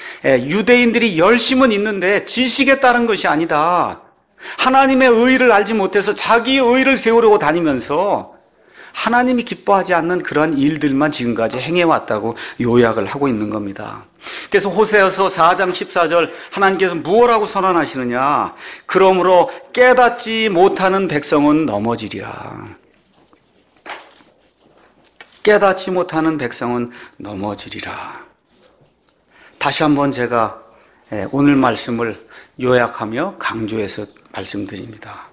유대인들이 열심은 있는데 지식에 따른 것이 아니다. 하나님의 의를 알지 못해서 자기 의를 세우려고 다니면서 하나님이 기뻐하지 않는 그런 일들만 지금까지 행해왔다고 요약을 하고 있는 겁니다. 그래서 호세아서 4장 14절 하나님께서 무엇라고 선언하시느냐? 그러므로 깨닫지 못하는 백성은 넘어지리라. 깨닫지 못하는 백성은 넘어지리라. 다시 한번 제가 오늘 말씀을 요약하며 강조해서 말씀드립니다.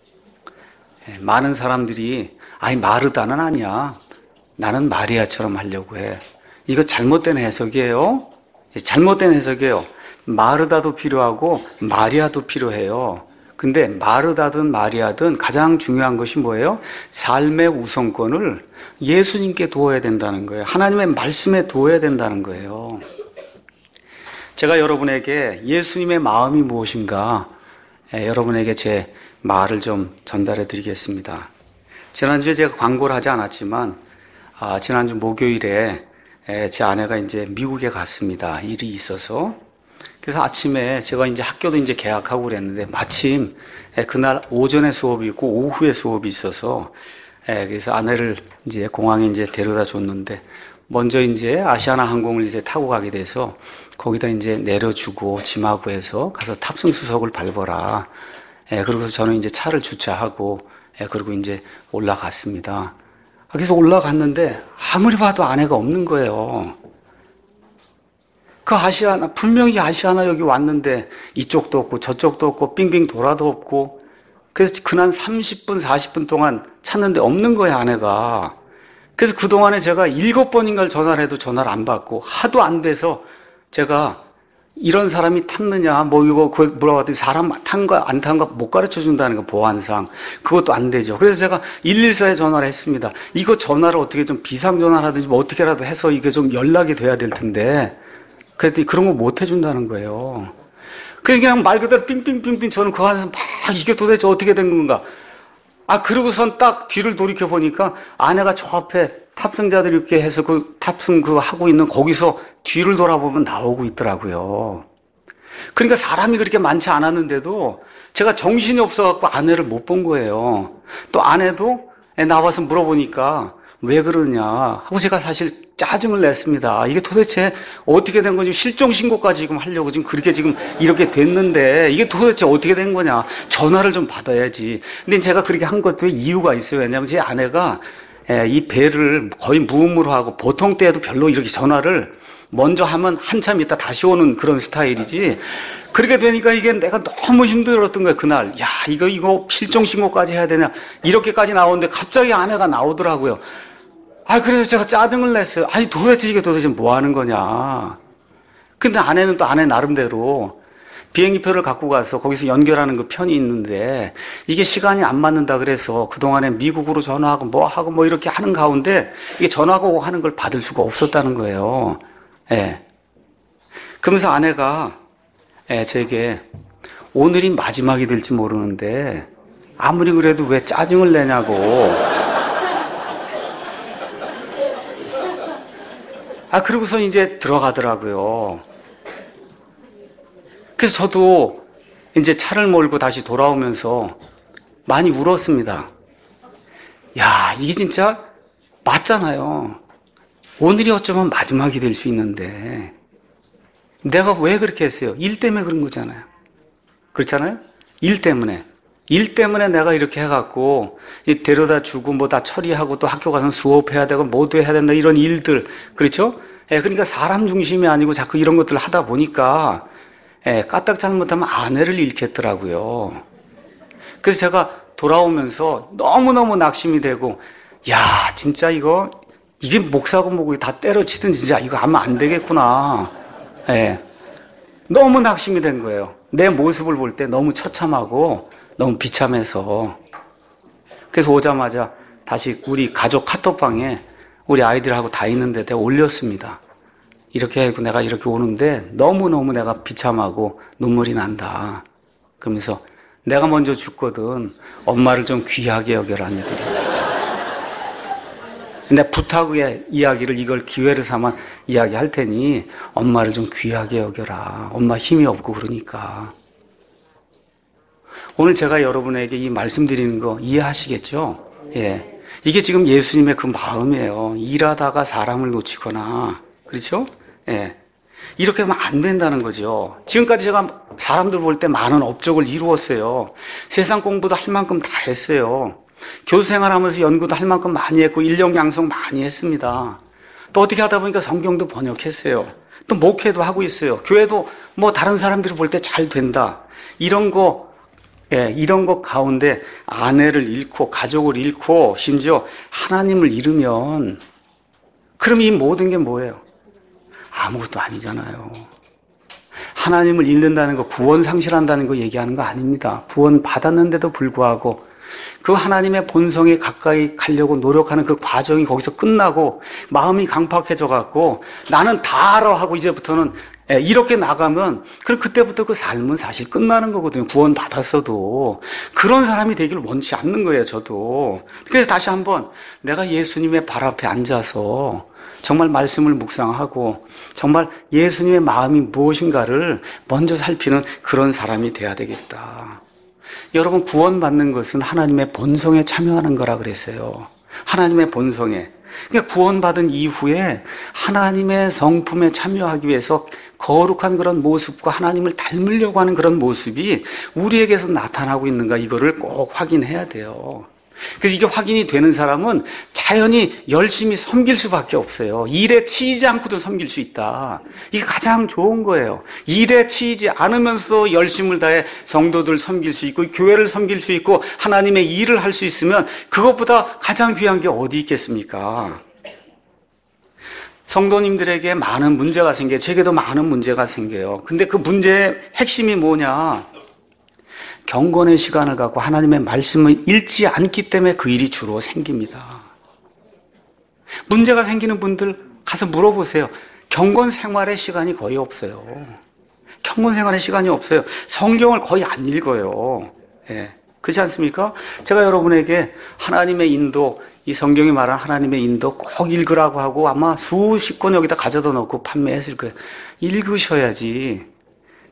많은 사람들이 아니 마르다는 아니야. 나는 마리아처럼 하려고 해. 이거 잘못된 해석이에요. 잘못된 해석이에요. 마르다도 필요하고 마리아도 필요해요. 근데 마르다든 마리아든 가장 중요한 것이 뭐예요? 삶의 우선권을 예수님께 두어야 된다는 거예요. 하나님의 말씀에 두어야 된다는 거예요. 제가 여러분에게 예수님의 마음이 무엇인가 여러분에게 제 말을 좀 전달해 드리겠습니다. 지난주에 제가 광고를 하지 않았지만 지난주 목요일에 제 아내가 이제 미국에 갔습니다. 일이 있어서. 그래서 아침에 제가 이제 학교도 이제 개학하고 그랬는데 마침 그날 오전에 수업이 있고 오후에 수업이 있어서 그래서 아내를 이제 공항에 이제 데려다 줬는데 먼저 이제 아시아나 항공을 이제 타고 가게 돼서 거기다 이제 내려주고 짐하고 해서 가서 탑승 수석을 밟아라. 그리고 저는 이제 차를 주차하고 그리고 이제 올라갔습니다. 그래서 올라갔는데 아무리 봐도 아내가 없는 거예요. 그 아시아나, 분명히 아시아나 여기 왔는데 이쪽도 없고 저쪽도 없고 빙빙 돌아도 없고 그래서 그날 30분, 40분 동안 찾는데 없는 거예요, 아내가. 그래서 그동안에 제가 7번인가를 전화를 해도 전화를 안 받고 하도 안 돼서 제가 이런 사람이 탔느냐, 뭐 이거 물어봤더니 사람 탄 거 안 탄 거 못 가르쳐 준다는 거 보안상. 그것도 안 되죠. 그래서 제가 114에 전화를 했습니다. 이거 전화를 어떻게 좀 비상전화를 하든지 뭐 어떻게라도 해서 이게 좀 연락이 돼야 될 텐데. 그랬더니 그런 거 못 해준다는 거예요. 그냥 말 그대로 삥삥삥삥 저는 그 안에서 막 이게 도대체 어떻게 된 건가. 그러고선 딱 뒤를 돌이켜 보니까 아내가 저 앞에 탑승자들 이렇게 해서 그 탑승 그 하고 있는 거기서 뒤를 돌아보면 나오고 있더라고요. 그러니까 사람이 그렇게 많지 않았는데도 제가 정신이 없어갖고 아내를 못 본 거예요. 또 아내도 나와서 물어보니까 왜 그러냐 하고 제가 사실 짜증을 냈습니다. 이게 도대체 어떻게 된 건지 실종신고까지 지금 하려고 지금 그렇게 지금 이렇게 됐는데 이게 도대체 어떻게 된 거냐. 전화를 좀 받아야지. 근데 제가 그렇게 한 것도 이유가 있어요. 왜냐하면 제 아내가 이 배를 거의 무음으로 하고 보통 때에도 별로 이렇게 전화를 먼저 하면 한참 있다 다시 오는 그런 스타일이지. 그렇게 되니까 이게 내가 너무 힘들었던 거야, 그날. 야, 이거 실종신고까지 해야 되냐. 이렇게까지 나오는데 갑자기 아내가 나오더라고요. 그래서 제가 짜증을 냈어요. 도대체 뭐 하는 거냐. 근데 아내는 또 아내 나름대로 비행기표를 갖고 가서 거기서 연결하는 그 편이 있는데 이게 시간이 안 맞는다 그래서 그동안에 미국으로 전화하고 뭐 이렇게 하는 가운데 이게 전화가 오고 하는 걸 받을 수가 없었다는 거예요. 예. 그러면서 아내가 제게 오늘이 마지막이 될지 모르는데 아무리 그래도 왜 짜증을 내냐고. 그러고서 이제 들어가더라고요. 그래서 저도 이제 차를 몰고 다시 돌아오면서 많이 울었습니다. 야, 이게 진짜 맞잖아요. 오늘이 어쩌면 마지막이 될 수 있는데 내가 왜 그렇게 했어요? 일 때문에 그런 거잖아요. 그렇잖아요? 일 때문에 내가 이렇게 해갖고 데려다 주고 다 처리하고 또 학교 가서 수업해야 되고 뭐도 해야 된다 이런 일들. 그렇죠? 그러니까 사람 중심이 아니고 자꾸 이런 것들을 하다 보니까 까딱 잘못하면 아내를 잃겠더라고요. 그래서 제가 돌아오면서 너무너무 낙심이 되고 야, 진짜 이게 목사고 뭐고 다 때려치든 진짜 이거 하면 안 되겠구나. 너무 낙심이 된 거예요. 내 모습을 볼 때 너무 처참하고 너무 비참해서. 그래서 오자마자 다시 우리 가족 카톡방에 우리 아이들하고 다 있는데 내가 올렸습니다. 이렇게 하고 내가 이렇게 오는데 너무너무 내가 비참하고 눈물이 난다. 그러면서 내가 먼저 죽거든 엄마를 좀 귀하게 여겨라 니들이. 내 부탁의 이야기를 이걸 기회를 삼아 이야기할 테니 엄마를 좀 귀하게 여겨라. 엄마 힘이 없고 그러니까. 오늘 제가 여러분에게 이 말씀드리는 거 이해하시겠죠? 예. 이게 지금 예수님의 그 마음이에요. 일하다가 사람을 놓치거나, 그렇죠? 예. 이렇게 하면 안 된다는 거죠. 지금까지 제가 사람들 볼 때 많은 업적을 이루었어요. 세상 공부도 할 만큼 다 했어요. 교수 생활하면서 연구도 할 만큼 많이 했고 인력 양성 많이 했습니다. 또 어떻게 하다 보니까 성경도 번역했어요. 또 목회도 하고 있어요. 교회도 다른 사람들이 볼 때 잘 된다. 이런 거 가운데 아내를 잃고 가족을 잃고 심지어 하나님을 잃으면 그럼 이 모든 게 뭐예요? 아무것도 아니잖아요. 하나님을 잃는다는 거, 구원 상실한다는 거 얘기하는 거 아닙니다. 구원 받았는데도 불구하고 그 하나님의 본성에 가까이 가려고 노력하는 그 과정이 거기서 끝나고 마음이 강팍해져 갖고 나는 다 알아 하고 이제부터는 이렇게 나가면 그럼 그때부터 그 삶은 사실 끝나는 거거든요. 구원 받았어도. 그런 사람이 되기를 원치 않는 거예요, 저도. 그래서 다시 한번 내가 예수님의 발 앞에 앉아서 정말 말씀을 묵상하고 정말 예수님의 마음이 무엇인가를 먼저 살피는 그런 사람이 돼야 되겠다. 여러분, 구원받는 것은 하나님의 본성에 참여하는 거라 그랬어요. 하나님의 본성에. 그러니까 구원받은 이후에 하나님의 성품에 참여하기 위해서 거룩한 그런 모습과 하나님을 닮으려고 하는 그런 모습이 우리에게서 나타나고 있는가, 이거를 꼭 확인해야 돼요. 그래서 이게 확인이 되는 사람은 자연히 열심히 섬길 수밖에 없어요. 일에 치이지 않고도 섬길 수 있다. 이게 가장 좋은 거예요. 일에 치이지 않으면서 열심을 다해 성도들 섬길 수 있고 교회를 섬길 수 있고 하나님의 일을 할 수 있으면 그것보다 가장 귀한 게 어디 있겠습니까? 성도님들에게 많은 문제가 생겨요. 제게도 많은 문제가 생겨요. 근데 그 문제의 핵심이 뭐냐? 경건의 시간을 갖고 하나님의 말씀을 읽지 않기 때문에 그 일이 주로 생깁니다. 문제가 생기는 분들 가서 물어보세요. 경건 생활의 시간이 거의 없어요. 경건 생활의 시간이 없어요. 성경을 거의 안 읽어요. 그렇지 않습니까? 제가 여러분에게 하나님의 인도, 이 성경이 말한 하나님의 인도 꼭 읽으라고 하고 아마 수십 권 여기다 가져다 놓고 판매했을 거예요. 읽으셔야지.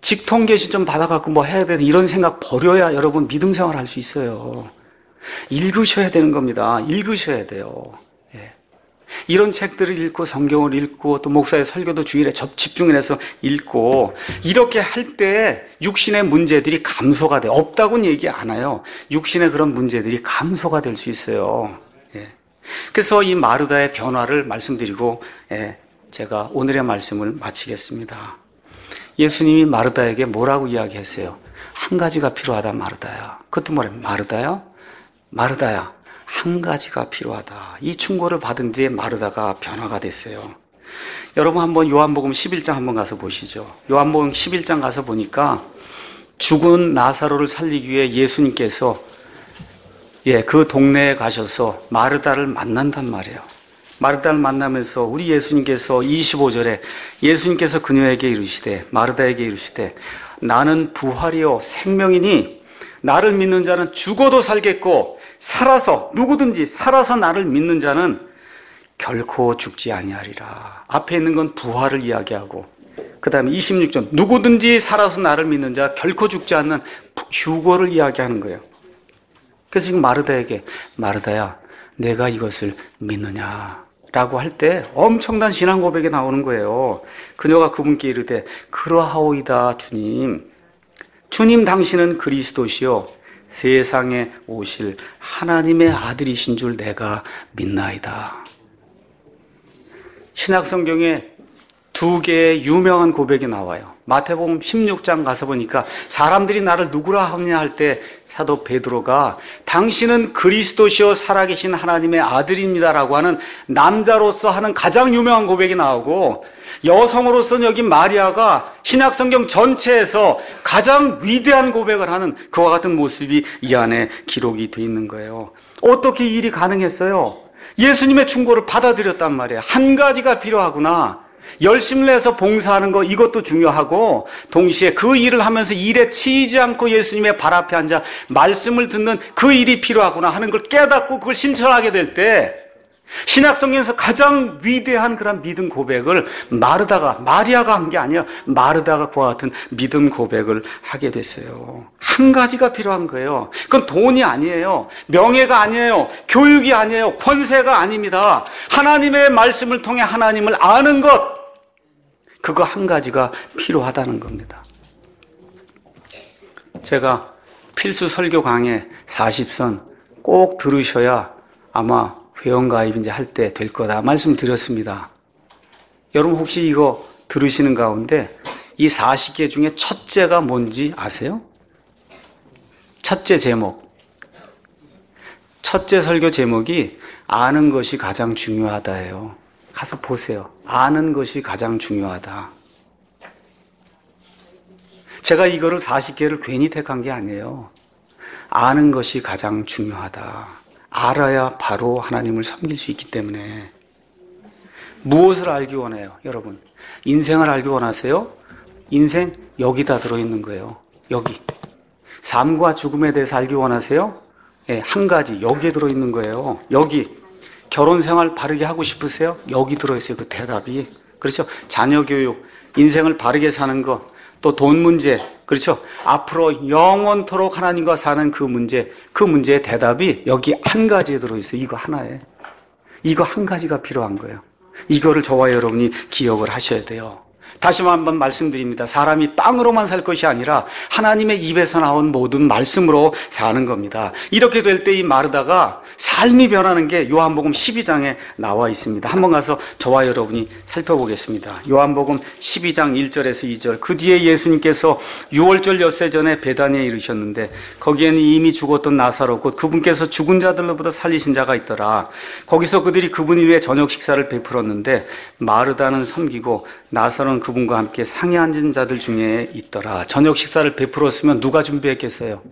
직통 계시 좀 받아갖고 뭐 해야 되는 이런 생각 버려야 여러분 믿음 생활 할 수 있어요. 읽으셔야 되는 겁니다. 읽으셔야 돼요. 예. 이런 책들을 읽고 성경을 읽고 또 목사의 설교도 주일에 집중해서 읽고 이렇게 할 때 육신의 문제들이 감소가 돼요. 없다고는 얘기 안 해요. 육신의 그런 문제들이 감소가 될 수 있어요. 예. 그래서 이 마르다의 변화를 말씀드리고 제가 오늘의 말씀을 마치겠습니다. 예수님이 마르다에게 뭐라고 이야기했어요? 한 가지가 필요하다 마르다야. 그것도 뭐래요? 마르다야 한 가지가 필요하다. 이 충고를 받은 뒤에 마르다가 변화가 됐어요. 여러분 한번 요한복음 11장 한번 가서 보시죠. 요한복음 11장 가서 보니까 죽은 나사로를 살리기 위해 예수님께서 그 동네에 가셔서 마르다를 만난단 말이에요. 마르다를 만나면서 우리 예수님께서 25절에 예수님께서 그녀에게 이르시되 마르다에게 이르시되 나는 부활이요 생명이니 나를 믿는 자는 죽어도 살겠고 살아서 누구든지 살아서 나를 믿는 자는 결코 죽지 아니하리라. 앞에 있는 건 부활을 이야기하고 그 다음에 26절 누구든지 살아서 나를 믿는 자 결코 죽지 않는 휴거를 이야기하는 거예요. 그래서 지금 마르다에게 마르다야 내가 이것을 믿느냐 라고 할 때 엄청난 신앙 고백이 나오는 거예요. 그녀가 그분께 이르되 그러하오이다 주님. 주님 당신은 그리스도시요 세상에 오실 하나님의 아들이신 줄 내가 믿나이다. 신약성경에 두 개의 유명한 고백이 나와요. 마태복음 16장 가서 보니까 사람들이 나를 누구라 하느냐 할 때 사도 베드로가 당신은 그리스도시요 살아계신 하나님의 아들입니다라고 하는 남자로서 하는 가장 유명한 고백이 나오고 여성으로서는 여기 마리아가 신약성경 전체에서 가장 위대한 고백을 하는 그와 같은 모습이 이 안에 기록이 되어 있는 거예요. 어떻게 이 일이 가능했어요? 예수님의 충고를 받아들였단 말이에요. 한 가지가 필요하구나. 열심을 내서 봉사하는 거 이것도 중요하고 동시에 그 일을 하면서 일에 치이지 않고 예수님의 발 앞에 앉아 말씀을 듣는 그 일이 필요하구나 하는 걸 깨닫고 그걸 실천하게 될 때 신약성경에서 가장 위대한 그런 믿음 고백을 마리아가 한 게 아니라 마르다가 그와 같은 믿음 고백을 하게 됐어요. 한 가지가 필요한 거예요. 그건 돈이 아니에요. 명예가 아니에요. 교육이 아니에요. 권세가 아닙니다. 하나님의 말씀을 통해 하나님을 아는 것, 그거 한 가지가 필요하다는 겁니다. 제가 필수 설교 강의 40선 꼭 들으셔야 아마 회원가입 이제 할 때 될 거다 말씀드렸습니다. 여러분 혹시 이거 들으시는 가운데 이 40개 중에 첫째가 뭔지 아세요? 첫째 제목. 첫째 설교 제목이 아는 것이 가장 중요하다예요. 가서 보세요. 아는 것이 가장 중요하다. 제가 이거를 40개를 괜히 택한 게 아니에요. 아는 것이 가장 중요하다. 알아야 바로 하나님을 섬길 수 있기 때문에. 무엇을 알기 원해요, 여러분? 인생을 알기 원하세요? 인생 여기다 들어있는 거예요. 여기. 삶과 죽음에 대해서 알기 원하세요? 한 가지 여기에 들어있는 거예요. 여기. 결혼 생활 바르게 하고 싶으세요? 여기 들어있어요, 그 대답이. 그렇죠? 자녀 교육, 인생을 바르게 사는 것, 또 돈 문제, 그렇죠? 앞으로 영원토록 하나님과 사는 그 문제의 대답이 여기 한 가지에 들어있어요. 이거 하나에. 이거 한 가지가 필요한 거예요. 이거를 저와 여러분이 기억을 하셔야 돼요. 다시 한번 말씀드립니다. 사람이 빵으로만 살 것이 아니라 하나님의 입에서 나온 모든 말씀으로 사는 겁니다. 이렇게 될 때 이 마르다가 삶이 변하는 게 요한복음 12장에 나와 있습니다. 한번 가서 저와 여러분이 살펴보겠습니다. 요한복음 12장 1절에서 2절. 그 뒤에 예수님께서 유월절 엿새 전에 베다니에 이르셨는데 거기에는 이미 죽었던 나사로 곧 그분께서 죽은 자들로부터 살리신 자가 있더라. 거기서 그들이 그분을 위해 저녁 식사를 베풀었는데 마르다는 섬기고 나사로는 그분과 함께 상에 앉은 자들 중에 있더라. 저녁 식사를 베풀었으면 누가 준비했겠어요?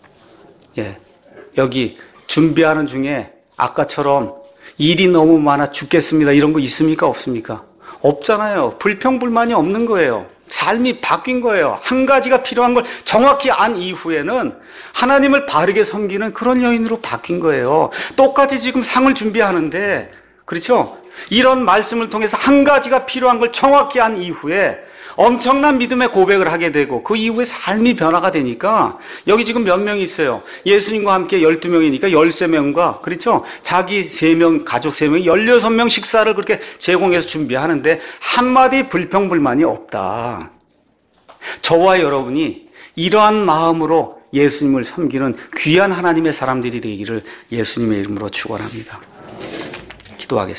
여기 준비하는 중에 아까처럼 일이 너무 많아 죽겠습니다 이런 거 있습니까? 없습니까? 없잖아요. 불평불만이 없는 거예요. 삶이 바뀐 거예요. 한 가지가 필요한 걸 정확히 안 이후에는 하나님을 바르게 섬기는 그런 여인으로 바뀐 거예요. 똑같이 지금 상을 준비하는데, 그렇죠? 이런 말씀을 통해서 한 가지가 필요한 걸 정확히 안 이후에 엄청난 믿음의 고백을 하게 되고 그 이후에 삶이 변화가 되니까 여기 지금 몇 명이 있어요. 예수님과 함께 12명이니까 13명과 그렇죠? 자기 3명, 가족 3명, 16명 식사를 그렇게 제공해서 준비하는데 한마디 불평불만이 없다. 저와 여러분이 이러한 마음으로 예수님을 섬기는 귀한 하나님의 사람들이 되기를 예수님의 이름으로 축원합니다. 기도하겠습니다.